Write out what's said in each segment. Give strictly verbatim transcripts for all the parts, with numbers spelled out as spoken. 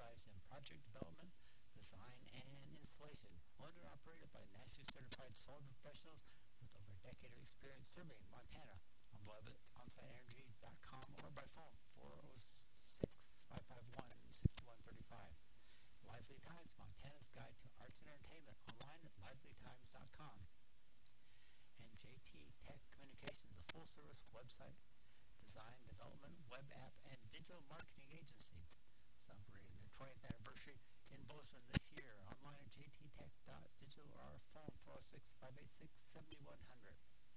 specialized in project development, design, and installation. Owned and operated by nationally certified solar professionals with over a decade of experience serving Montana. On web at onsite energy dot com or by phone four oh six, five five one, six one three five. Lively Times, Montana's Guide to Arts and Entertainment, online at lively times dot com. And J T Tech Communications, a full-service website, design, development, web app, and digital marketing agency. Celebrating their twentieth anniversary in Bozeman this year. Online at j t tech dot digital or our phone four oh six, five eight six, seven one zero zero.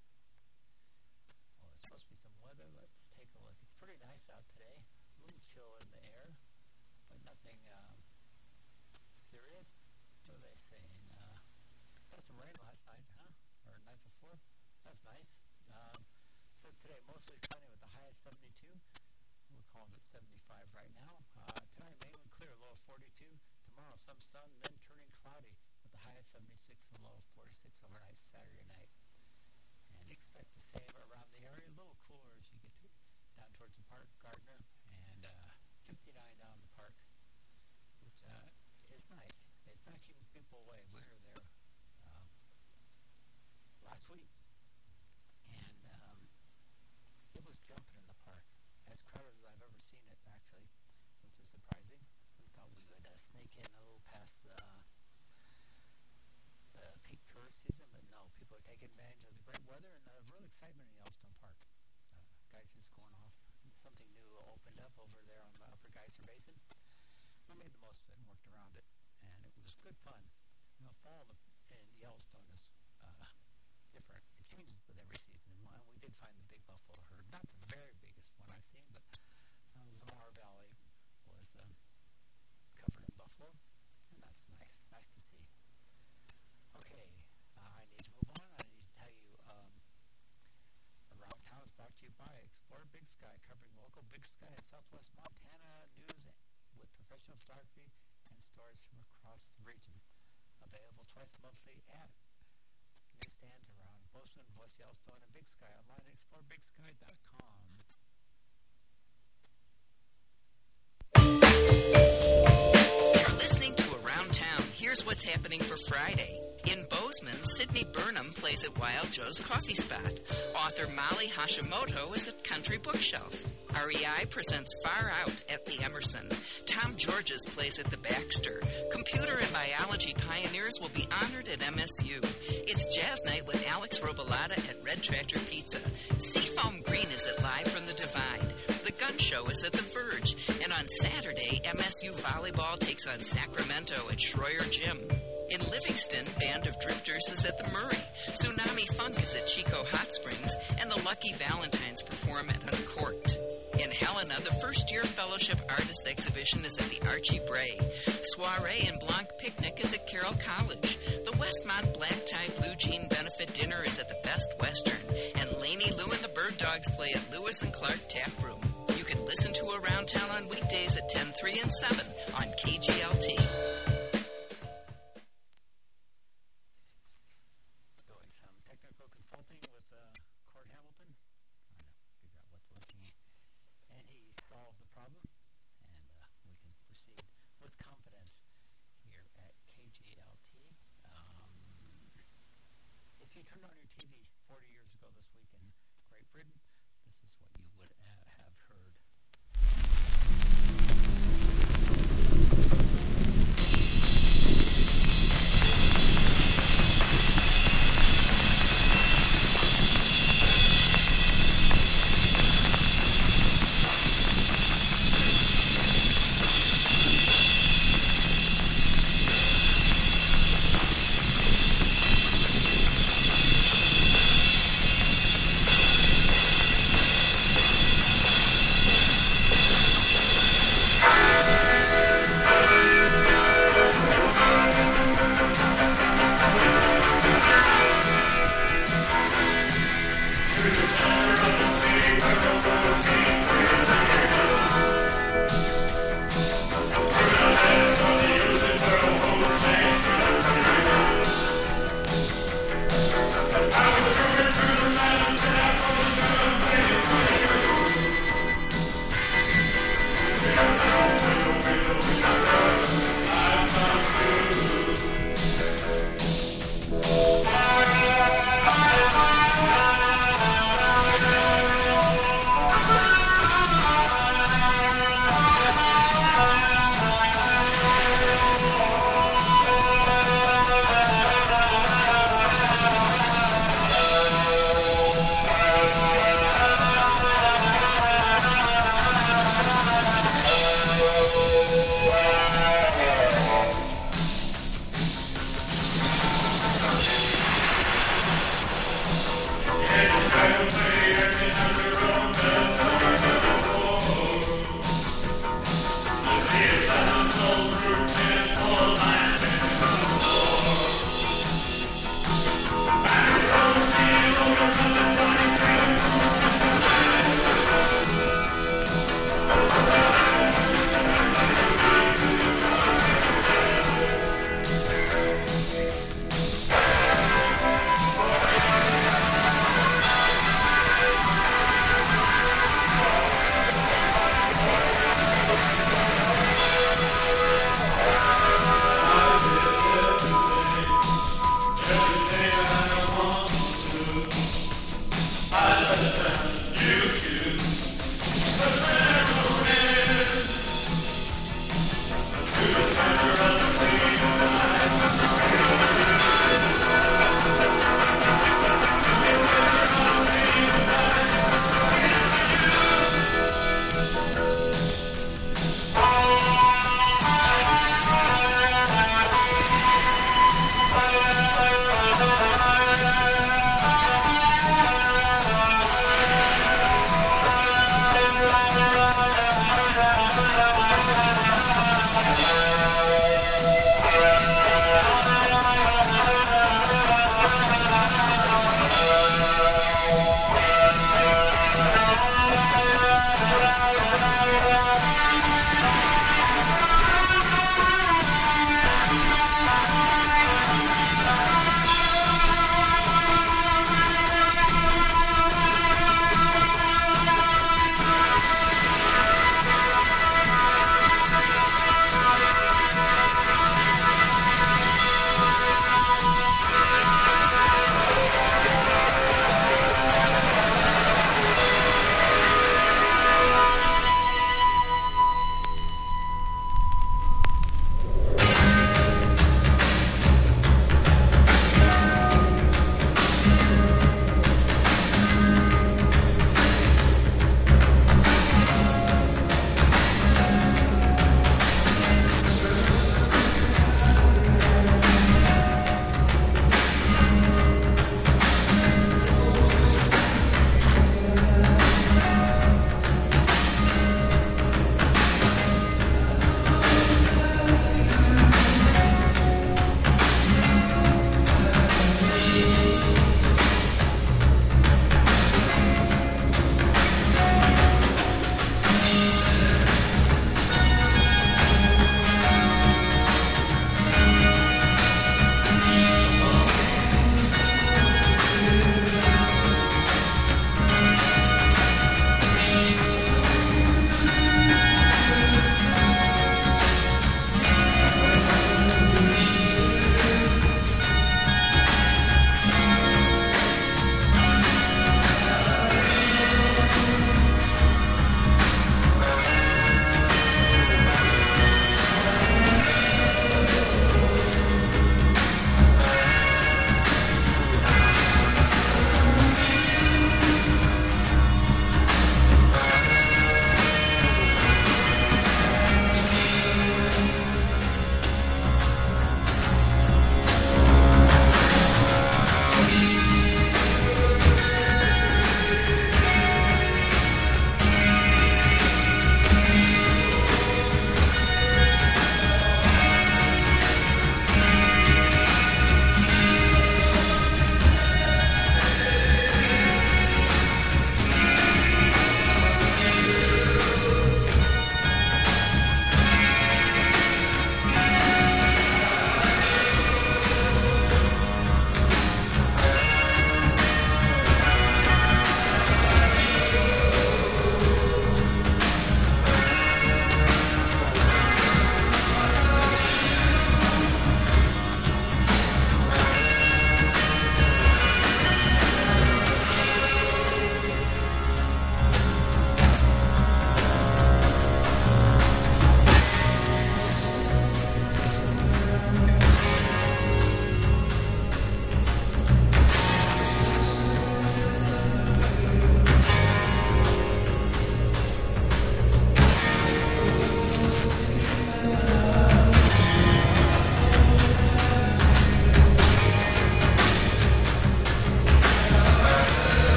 Well, there's supposed to be some weather. Let's take a look. It's pretty nice out today. A little chill in the air, but nothing um, serious. What are they saying? Uh, got some rain last night, huh? Or night before? That's nice. Um, says today mostly sunny with a high of seventy-two. We're calling it seventy-five right now. Uh, tonight mainly clear, low of forty-two. Tomorrow some sun, then turning cloudy with a high of seventy-six and a low of forty-six overnight Saturday night. And expect the same around the area. A little cooler as you get to, down towards the park, Gardner, and uh, fifty-nine down the park, which uh, is nice. It's not keeping people away. We were there um, last week, and um, it was jumping in the park. As crowded as I've ever seen it, actually, which is surprising. We thought we would uh, sneak in a little past the, uh, the peak tourist season, but no, people are taking advantage of the great weather and the real excitement in Yellowstone Park. Uh, guys just going off. Something new opened up over there on the Upper Geyser Basin. We made the most of it and worked around it, and it was good fun. You know, fall in Yellowstone is uh, different. It changes with every season. And we did find the big buffalo herd, not the very biggest one I've seen, but um, Lamar Valley was um, covered in buffalo, and that's nice. Nice to see. Okay, uh, I need to move on. I need to tell you, um, Around Town is brought to you by Explore Big Sky, covering local Big Sky in southwest Montana news with professional photography and stories from across the region. Available twice monthly at newsstands around Bozeman, West Yellowstone, and Big Sky. Online at explore big sky dot com. You're listening to Around Town. Here's what's happening for Friday. In Bozeman, Sydney Burnham plays at Wild Joe's Coffee Spot. Author Molly Hashimoto is at Country Bookshelf. R E I presents Far Out at the Emerson. Tom Georges plays at the Baxter. Computer and biology pioneers will be honored at M S U. It's Jazz Night with Alex Robolata at Red Tractor Pizza. Seafoam Green is at Live from the Divide. The Gun Show is at the Verge. And on Saturday, M S U Volleyball takes on Sacramento at Schroyer Gym. In Livingston, Band of Drifters is at the Murray. Tsunami Funk is at Chico Hot Springs. And the Lucky Valentines perform at Uncorked. In Helena, the first-year Fellowship Artist Exhibition is at the Archie Bray. Soiree and Blanc Picnic is at Carroll College. The Westmont Black Tie Blue Jean Benefit Dinner is at the Best Western. And Laney Lou and the Bird Dogs play at Lewis and Clark Tap Room. You can listen to Around Town on weekdays at ten, three, and seven on K G L T. Doing some technical consulting with uh, Cord Hamilton, trying to figure out what's working. And he solved the problem, and uh, we can proceed with confidence here at K G L T. Um, if you turned on your T V forty years ago this week in Great Britain, this is what you would uh, have heard.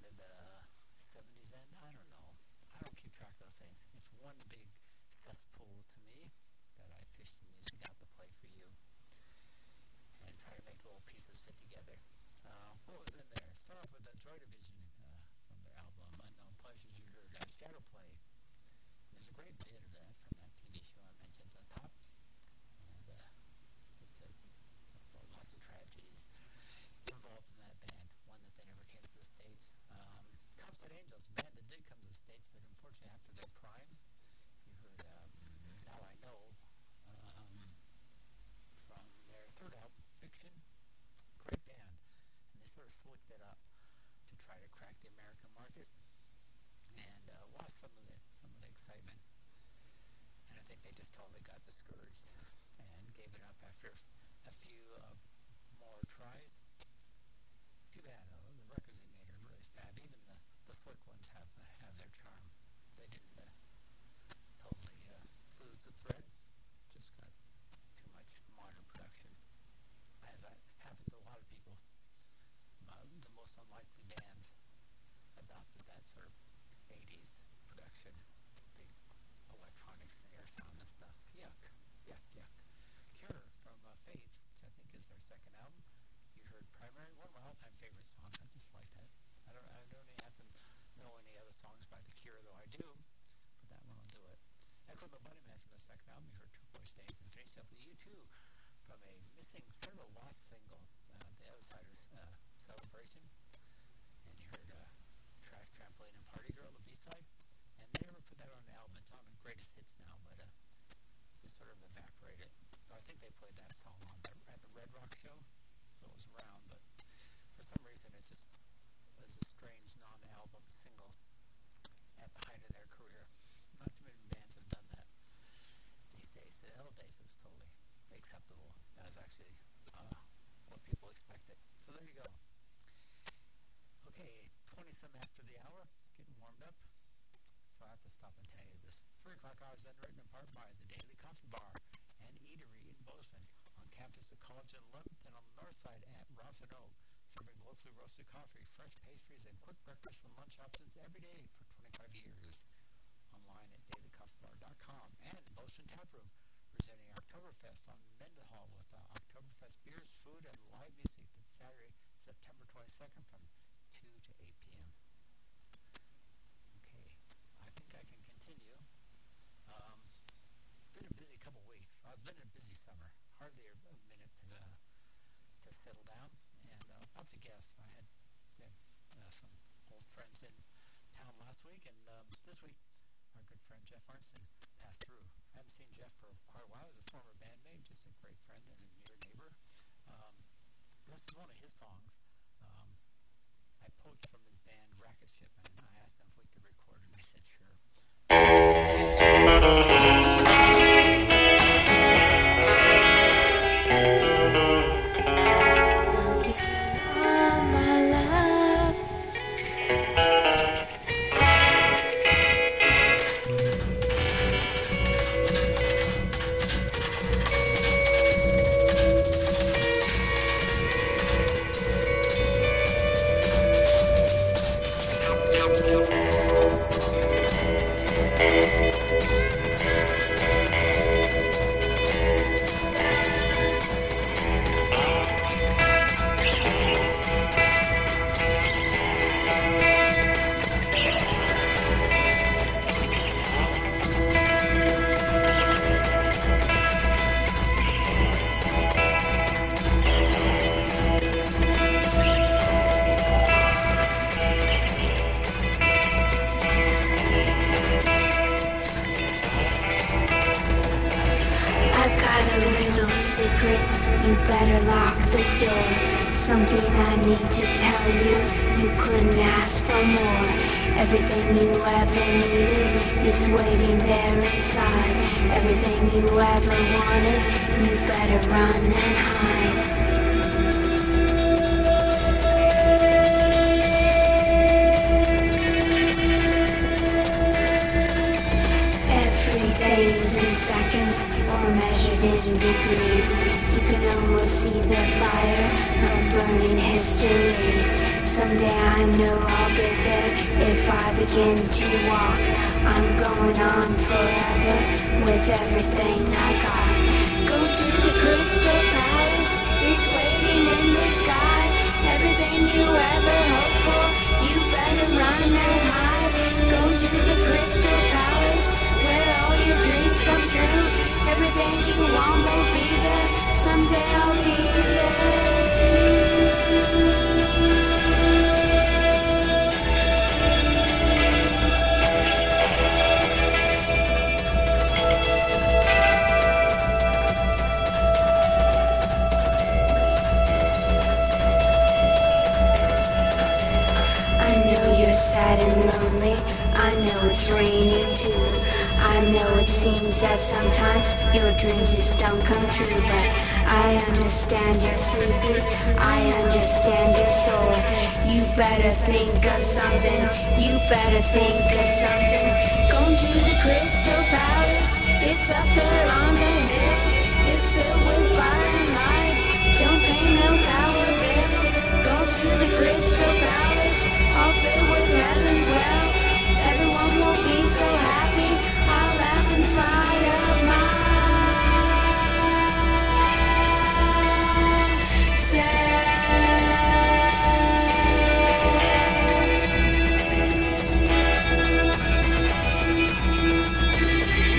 into the seventies end. I don't know. I don't keep track of those things. It's one big cesspool to me that I fish the music out to play for you and try to make little pieces fit together. Uh, what was in there? Start off with the Joy Division uh, from their album Unknown Pleasures. You heard uh, Shadow Play. There's a great bit of that from that T V show I mentioned at the top. And uh, it's a, well, lots of tragedies involved in that band. One that they never came to the States. Um, Comside Angels, a band that did come to the States, but unfortunately after their prime. You heard um, Now I Know um, from their third album, Fiction. Great band. And they sort of slicked it up to try to crack the American market and uh, lost some of the some of the excitement. And I think they just totally got discouraged and gave it up after a few uh, more tries. Too bad, though. The records they made are really fab. Even the, the slick ones have uh, have their charm. They didn't uh, totally uh, lose the thread. Just got too much modern production, as I happened to a lot of people. Uh, the most unlikely bands adopted that sort of eighties production, big electronic snare sound and stuff. Yuck, yuck, yuck. Cure from uh, Faith, which I think is their second album. You heard Primary, one of my all-time favorite songs. I just like that. I don't, I don't even happen to know any other songs by The Cure, though I do. But that one will do it. Echo the Bunnymen from the second album. You heard Two Boys Days, and finished up with U two from a missing, sort of a lost single, uh, The Outsiders uh, Celebration. And you heard uh, Trash Trampoline and Party Girl, the B-side. And they never put that on the album. It's on the greatest hits now, but uh, just sort of evaporated. So I think they played that song on the, at the Red Rock show. So it was around, but for some reason it just was a strange non-album single at the height of their career. Not too many bands have done that these days. The old days it was totally acceptable. That was actually uh, what people expected. So there you go. Okay, twenty-some after the hour, getting warmed up. So I have to stop and tell you this. three o'clock hour is underwritten in part by the Daily Coffee Bar and Eatery in Bozeman, on campus at College and eleventh, and on the north side at Rouse and Oak, serving locally roasted coffee, fresh pastries, and quick breakfast and lunch options every day for twenty-five years. Online at daily coffee bar dot com. And Bozeman Tap Room, presenting Oktoberfest on Mendenhall with uh, Oktoberfest beers, food, and live music. That's Saturday, September twenty-second from two to eight p.m. Okay, I think I can continue. Um, it's been a busy couple weeks. I've been in a busy summer. Hardly a minute to, uh, to settle down. And uh, lots of guests. I had uh, some old friends in town last week, and um, this week our good friend Jeff Arnson passed through. I haven't seen Jeff for quite a while. He was a former bandmate, just a great friend and a near neighbor. Um, this is one of his songs. Um, I poached from his band Racket Ship, and I asked him if we could record it, and he said sure. You better lock the door. Something I need to tell you. You couldn't ask for more. Everything you ever needed is waiting there inside. Everything you ever wanted, you better run and hide. Every day is in seconds or measured in degrees. You can almost see the fire of burning history. Someday I know I'll get there if I begin to walk. I'm going on forever with everything I got. Go to the Crystal Palace, it's waiting in the sky. Everything you ever hoped for, you better run and hide. Go to the Crystal Palace, where all your dreams come true. Everything you want will be there, someday I'll be there too. Sad and lonely, I know it's raining too. I know it seems that sometimes your dreams just don't come true, but I understand you're sleepy, I understand your soul. You better think of something, you better think of something. Go to the Crystal Palace, it's up there on the hill. It's filled with fire and light, don't pay no power bill. Go to the Crystal Palace, all filled with heaven's well. Everyone will be so happy, I'll laugh in spite of my self.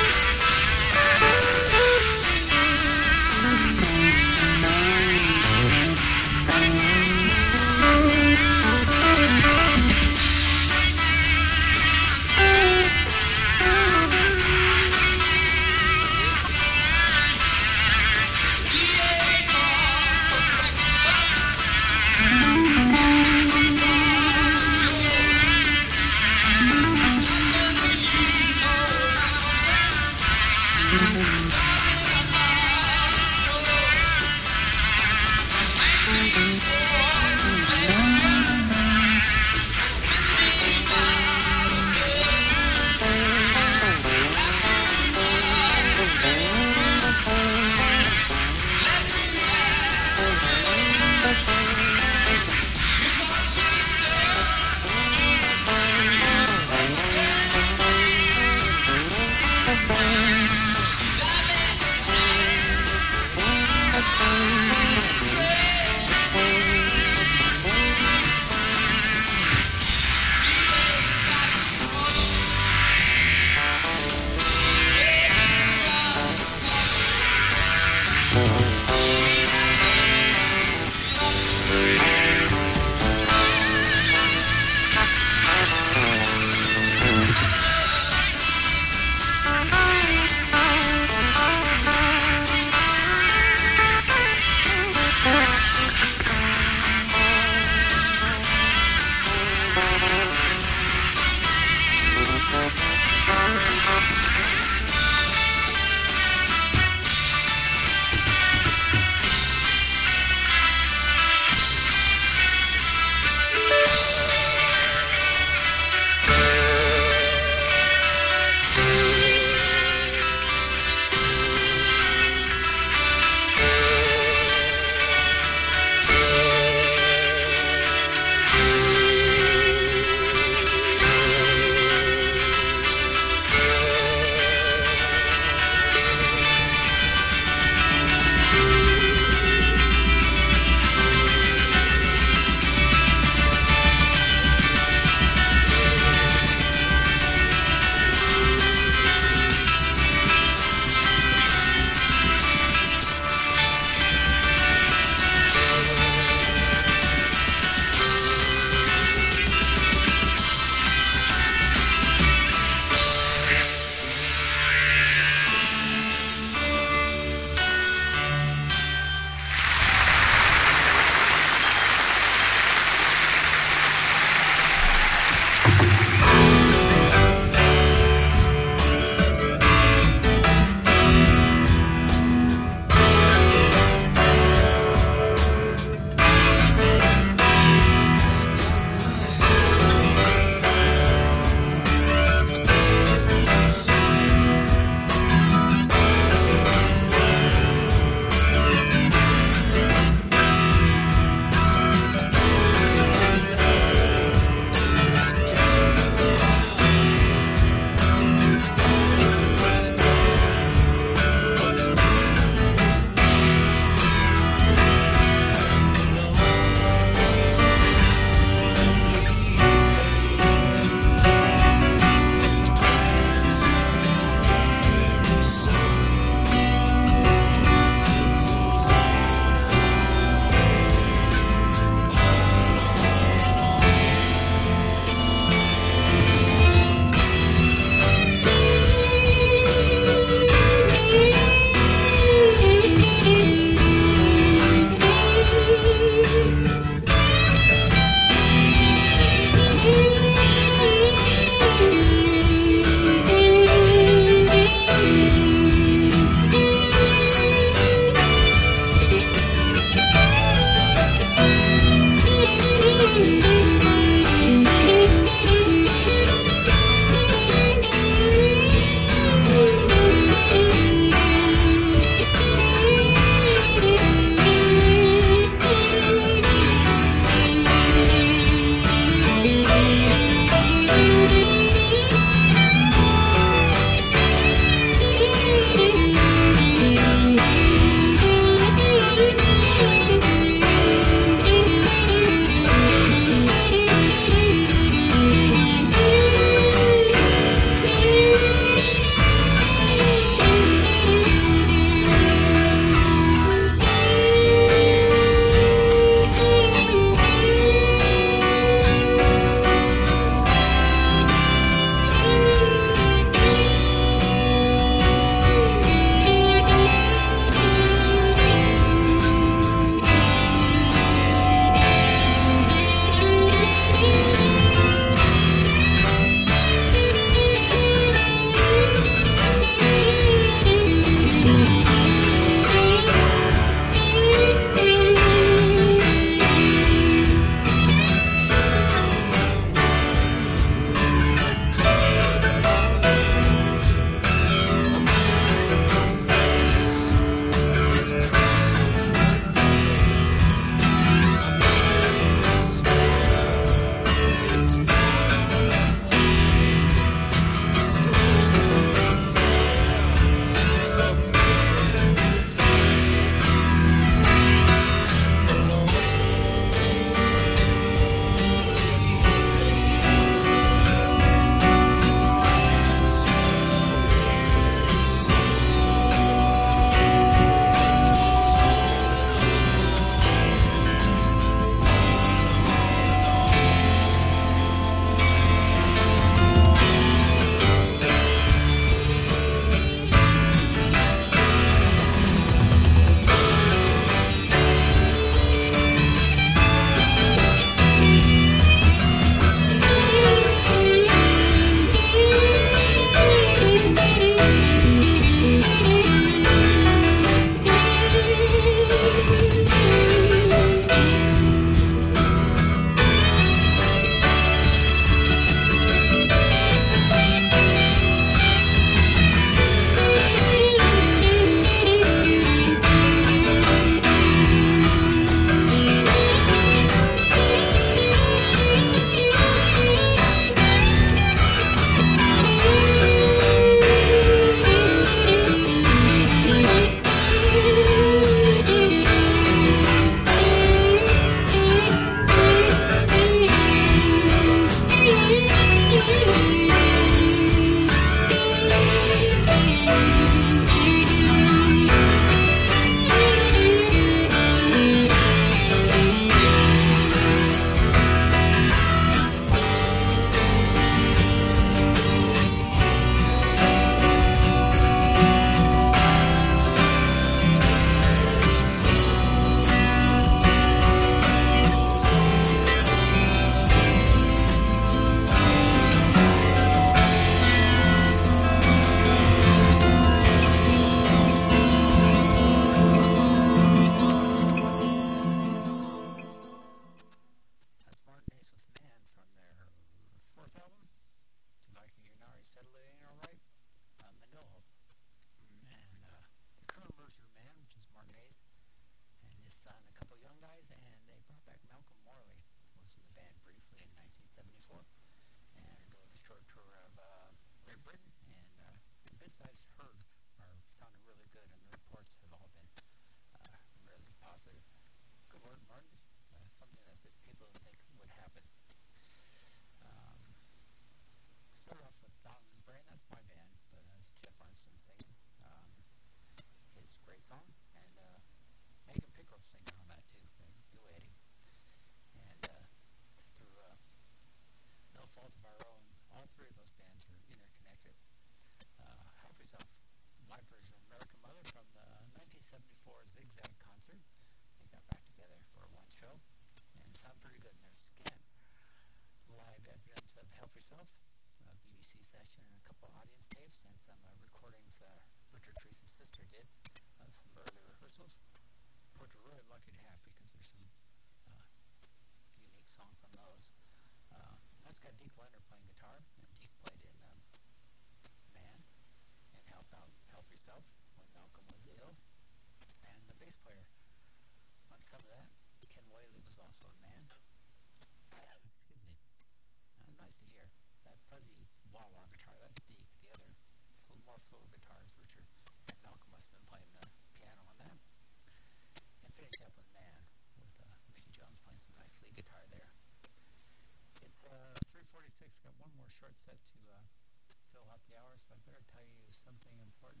lucky to have because there's some uh, unique songs on those. Uh, that's got Deke Leonard playing guitar, and Deke played in um, Man and Help Out, Help Yourself when Malcolm was ill. And the bass player on some of that, Ken Whaley, was also in Man. Excuse me. Uh, nice to hear. That fuzzy wah-wah guitar, that's Deke. The other fl- more fluid guitars, Richard and Malcolm must have been playing the piano on that. And finish up with Man with uh, Mickey Jones playing some nice lead guitar there. It's uh, three forty-six. Got one more short set to uh, fill out the hour, so I better tell you something important.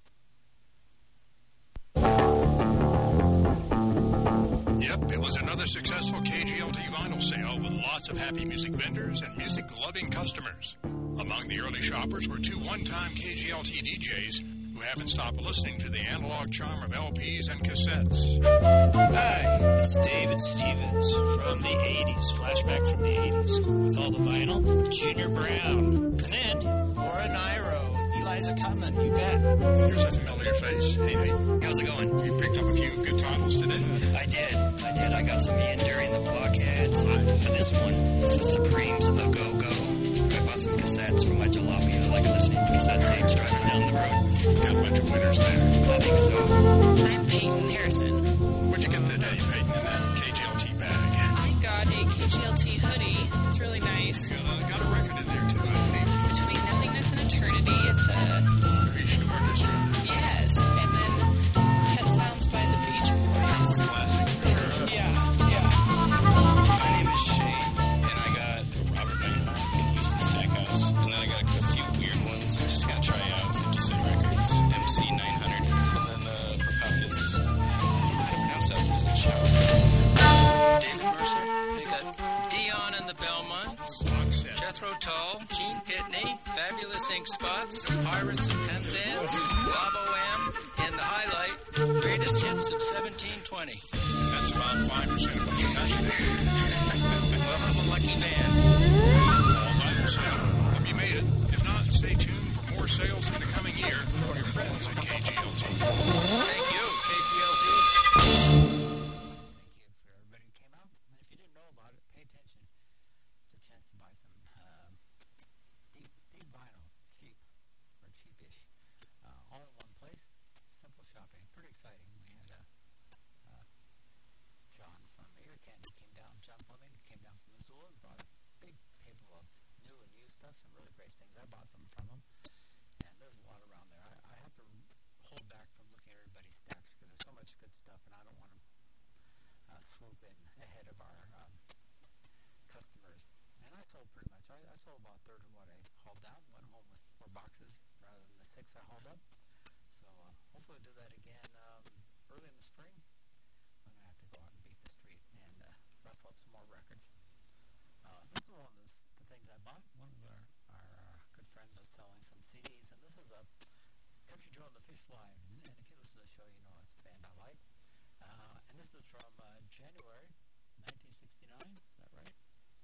Yep, it was another successful K G L T vinyl sale with lots of happy music vendors and music-loving customers. Among the early shoppers were two one-time K G L T D Js who haven't stopped listening to the analog charm of L Ps and cassettes. Hi, it's David Stevens from the eighties, flashback from the eighties. With all the vinyl, Junior Brown. And then, Laura Nairo, Eliza Cutman, you bet. Here's a familiar face. Hey, Nate. How's it going? You picked up a few good titles today. I did. I did. I got some Ian Dury and the Blockheads. And this one, it's the Supremes, A Go-Go. I bought some cassettes from my jalopy. I like listening to cassette tapes driving down the road. Got a bunch of winners there. I think so. I'm Peyton Harrison. What'd you get today, Peyton, in that K G L T bag? I got a K G L T hoodie. It's really nice. Got a, got a record in there, too, I think. Between Nothingness and Eternity, it's a... Creation of Orchestra. Yes. And then Pet Sounds by the Beach Boys. Classic, for sure. Yeah, yeah. My name is Shane, and I got Robert Nighthawk and Houston Stackhouse, and then I got a few weird ones. I'm just gonna try out fifty Cent Records, M C nine hundred, and then uh, Prokofiev. I don't know how to pronounce that. Was it Chow? David Mercer. I got Dion and the Belmonts. Box set. Jethro Tull, Gene Pitney, Fabulous Ink Spots, Pirates of Penzance, Bob O M, and the highlight, Greatest Hits of seventeen twenty. That's about five percent of what you got today. Well, I'm a lucky man. Fall vinyl sale. Hope you made it. If not, stay tuned for more sales in the coming year from your friends at K G L T. Thank you, K G L T. Thank you for everybody who came out. And if you didn't know about it, pay attention. It's a chance to buy some um, deep, deep vinyl, cheap or cheapish, uh, all in one place. Simple shopping, pretty exciting. We had uh, uh, John from Ear Candy came down. John Fleming came down from Missoula and brought a big table of new and used stuff. Some really great things. I bought some from him, and there's a lot around there. I, I have to hold back from looking at everybody's stacks because there's so much good stuff, and I don't want to uh, swoop in ahead of our um, customers. And I sold pretty much. I, I sold about a third of what I hauled down. Went home with four boxes rather than the six I hauled up. So uh, hopefully we'll do that again um, early in the spring. I'm going to have to go out and beat the street and uh, ruffle up some more records. Uh, this is one of the, the things I bought. One of our, our uh, good friends was selling some C Ds, and this is a Country Joe and the Fish Live. And, and if you listen to the show, you know it's a band I like. Uh, and this is from uh, January nineteen sixty-nine. Is that right?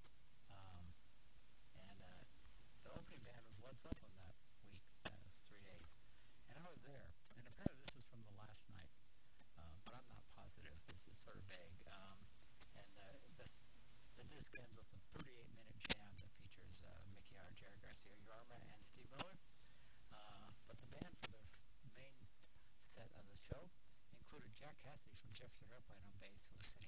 Um, and uh, the opening band was Led Zeppelin that week. Uh, it was three days. And I was there. And apparently this is from the last night. Um, but I'm not positive. It's, it's sort of vague. Um, and uh, this, the disc ends with a thirty-eight minute jam that features uh, Mickey Hart, Jerry Garcia, Yorma, and Steve Miller. Uh, but the band for the main set of the show included Jack Cassidy from Jefferson Airplane on bass, who was